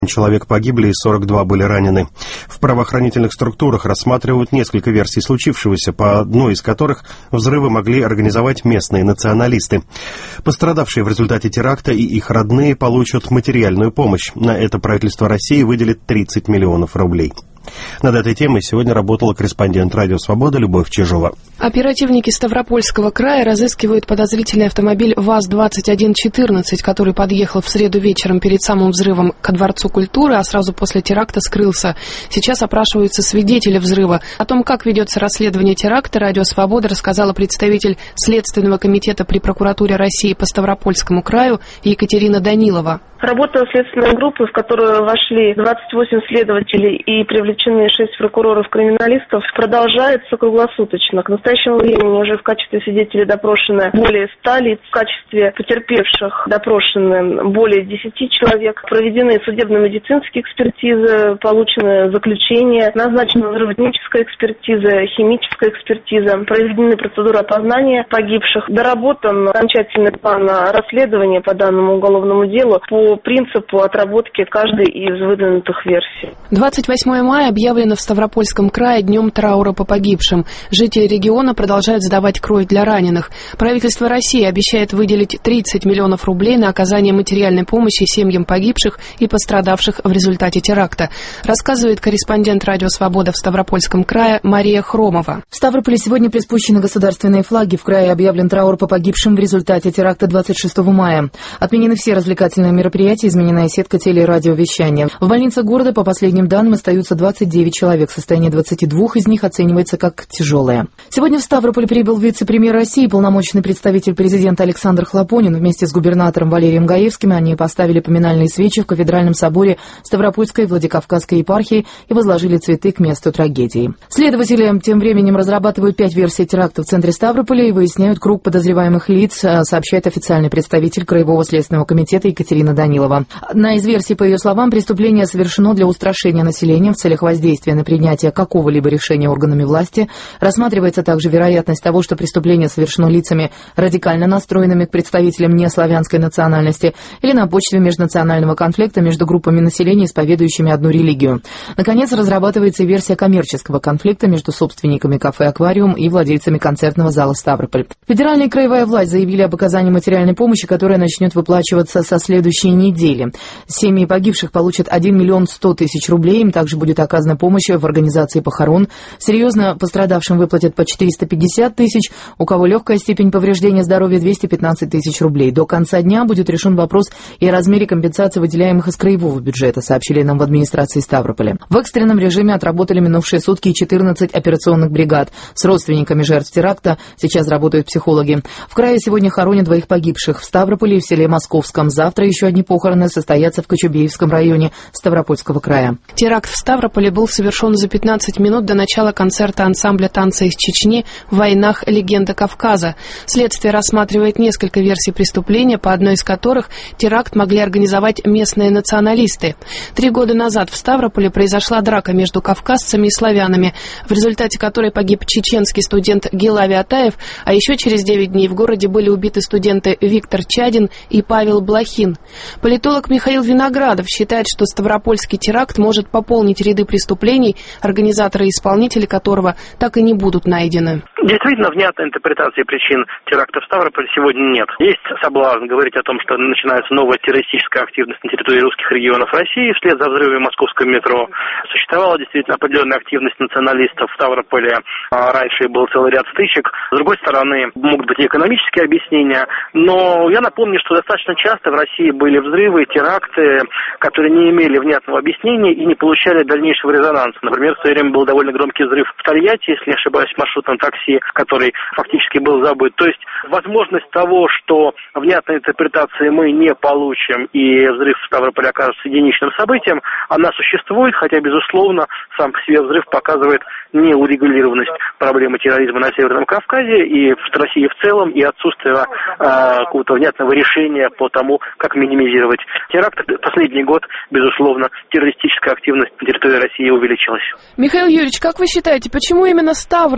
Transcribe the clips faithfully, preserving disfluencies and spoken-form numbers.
Человек погибли и сорок два были ранены. В правоохранительных структурах рассматривают несколько версий случившегося, по одной из которых взрывы могли организовать местные националисты. Пострадавшие в результате теракта и их родные получат материальную помощь. На это правительство России выделит тридцать миллионов рублей. Над этой темой сегодня работала корреспондент «Радио Свобода» Любовь Чижова. Оперативники Ставропольского края разыскивают подозрительный автомобиль ВАЗ двадцать один четырнадцать, который подъехал в среду вечером перед самым взрывом ко Дворцу культуры, а сразу после теракта скрылся. Сейчас опрашиваются свидетели взрыва. О том, как ведется расследование теракта, «Радио Свобода» рассказала представитель Следственного комитета при прокуратуре России по Ставропольскому краю Екатерина Данилова. Работа следственной группы, в которую вошли двадцать восемь следователей и привлечены шесть прокуроров-криминалистов, продолжается круглосуточно. К настоящему времени уже в качестве свидетелей допрошены более ста лиц, в качестве потерпевших допрошены более десяти человек. Проведены судебно-медицинские экспертизы, получены заключения, назначена взрывотехническая экспертиза, химическая экспертиза, проведены процедуры опознания погибших, доработан окончательный план расследования по данному уголовному делу по принципу отработки каждой из выдвинутых версий. двадцать восьмое мая объявлено в Ставропольском крае днем траура по погибшим. Жители региона продолжают сдавать кровь для раненых. Правительство России обещает выделить тридцать миллионов рублей на оказание материальной помощи семьям погибших и пострадавших в результате теракта, рассказывает корреспондент «Радио Свобода» в Ставропольском крае Мария Хромова. В Ставрополе сегодня приспущены государственные флаги. В крае объявлен траур по погибшим в результате теракта двадцать шестого мая. Отменены все развлекательные мероприятия, изменена сетка теле- и радиовещания. В больницах города, по последним данным, остаются двадцать девять человек. Состояние двадцати двух из них оценивается как тяжелое. Сегодня в Ставрополь прибыл вице-премьер России, полномочный представитель президента Александр Хлопонин. Вместе с губернатором Валерием Гаевским они поставили поминальные свечи в кафедральном соборе Ставропольской Владикавказской епархии и возложили цветы к месту трагедии. Следователи тем временем разрабатывают пять версий теракта в центре Ставрополя и выясняют круг подозреваемых лиц, сообщает официальный представитель Краевого следственного комитета Екатерина Данилова. Одна из версий, по ее словам, преступление совершено для устрашения населения в целях воздействия на принятие какого-либо решения органами власти. Рассматривается также вероятность того, что преступление совершено лицами, радикально настроенными к представителям неславянской национальности или на почве межнационального конфликта между группами населения, исповедующими одну религию. Наконец, разрабатывается версия коммерческого конфликта между собственниками кафе «Аквариум» и владельцами концертного зала «Ставрополь». Федеральная и краевая власть заявили об оказании материальной помощи, которая начнет выплачиваться со следующей недели. Семьи погибших получат один миллион сто тысяч рублей. Им также будет оказана помощь в организации похорон. Серьезно пострадавшим выплатят по четыреста пятьдесят тысяч. У кого легкая степень повреждения здоровья, двести пятнадцать тысяч рублей. До конца дня будет решен вопрос и о размере компенсации, выделяемых из краевого бюджета, сообщили нам в администрации Ставрополя. В экстренном режиме отработали минувшие сутки четырнадцать операционных бригад. С родственниками жертв теракта сейчас работают психологи. В крае сегодня хоронят двоих погибших. В Ставрополе и в селе Московском. Завтра еще одни похороны состоятся в Кочубеевском районе Ставропольского края. Теракт в Ставрополе был совершен за пятнадцать минут до начала концерта ансамбля танца из Чечни «В войнах. Легенда Кавказа». Следствие рассматривает несколько версий преступления, по одной из которых теракт могли организовать местные националисты. Три года назад в Ставрополе произошла драка между кавказцами и славянами, в результате которой погиб чеченский студент Гилави Атаев, а еще через девять дней в городе были убиты студенты Виктор Чадин и Павел Блохин. Политолог Михаил Виноградов считает, что ставропольский теракт может пополнить ряды преступлений, организаторы и исполнители которого так и не будут найдены. Действительно, внятной интерпретации причин теракта в Ставрополе сегодня нет. Есть соблазн говорить о том, что начинается новая террористическая активность на территории русских регионов России вслед за взрывами московского метро. Существовала действительно определенная активность националистов в Ставрополе. Раньше был целый ряд стычек. С другой стороны, могут быть и экономические объяснения. Но я напомню, что достаточно часто в России были взрывы, теракты, которые не имели внятного объяснения и не получали дальнейшего резонанса. Например, в свое время был довольно громкий взрыв в Тольятти, если не ошибаюсь, в маршрутном такси, который фактически был забыт. То есть возможность того, что внятной интерпретации мы не получим и взрыв в Ставрополе окажется единичным событием, она существует, хотя, безусловно, сам по себе взрыв показывает неурегулированность проблемы терроризма на Северном Кавказе и в России в целом, и отсутствие э, какого-то внятного решения по тому, как минимизировать теракты. Последний год, безусловно, террористическая активность на территории России увеличилась. Михаил Юрьевич, как вы считаете, почему именно Ставрополь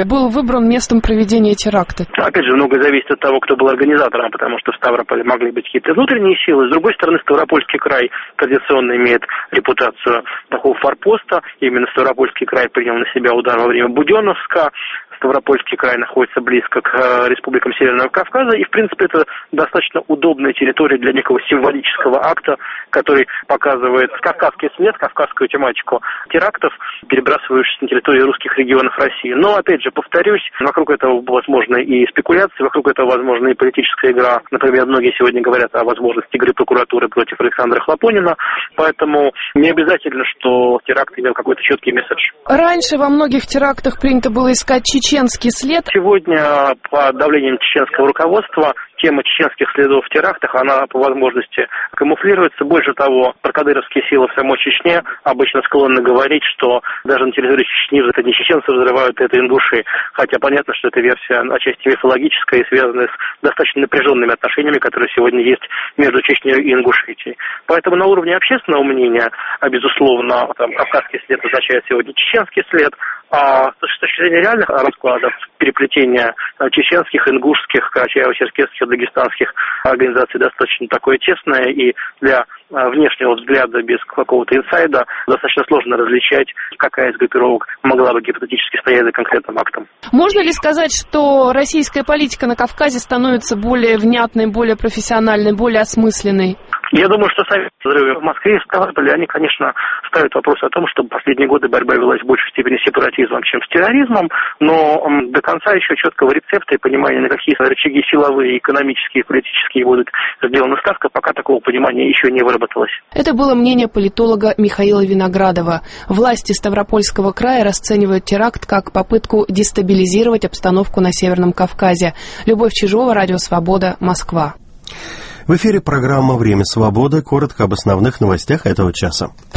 был выбран местом проведения теракта? Опять же, многое зависит от того, кто был организатором, потому что в Ставрополе могли быть какие-то внутренние силы. С другой стороны, Ставропольский край традиционно имеет репутацию такого форпоста. Именно Ставропольский край принял на себя удар во время Буденновска. Ставропольский край находится близко к э, республикам Северного Кавказа, и, в принципе, это достаточно удобная территория для некого символического акта, который показывает кавказский след, кавказскую тематику терактов, перебрасывающихся на территорию русских регионов России. Но, опять же, повторюсь, вокруг этого возможны и спекуляции, вокруг этого возможна и политическая игра. Например, многие сегодня говорят о возможности игры прокуратуры против Александра Хлопонина, поэтому не обязательно, что теракт имел какой-то четкий месседж. Раньше во многих терактах принято было искать чеченский след. Сегодня под давлением чеченского руководства тема чеченских следов в терактах, она по возможности камуфлируется. Больше того, прокадыровские силы в самой Чечне обычно склонны говорить, что даже на территории Чечни это не чеченцы взрывают, это ингуши. Хотя понятно, что эта версия отчасти мифологическая и связанная с достаточно напряженными отношениями, которые сегодня есть между Чечней и Ингушетией. Поэтому на уровне общественного мнения, безусловно, там, кавказский след означает сегодня чеченский след, а с точки зрения реальных раскладов, переплетения чеченских, ингушских, карачаево-черкесских, дагестанских организаций достаточно такое тесное, и для внешнего взгляда без какого-то инсайда достаточно сложно различать, какая из группировок могла бы гипотетически стоять за конкретным актом. Можно ли сказать, что российская политика на Кавказе становится более внятной, более профессиональной, более осмысленной? Я думаю, что сами взрывы в Москве и в Ставрополе, они, конечно, ставят вопрос о том, что в последние годы борьба велась в большей степени с сепаратизмом, чем с терроризмом, но до конца еще четкого рецепта и понимания, на какие рычаги силовые, экономические и политические будут сделана ставка, пока такого понимания еще не выработалось. Это было мнение политолога Михаила Виноградова. Власти Ставропольского края расценивают теракт как попытку дестабилизировать обстановку на Северном Кавказе. Любовь Чижова, Радио Свобода, Москва. В эфире программа «Время свободы». Коротко об основных новостях этого часа.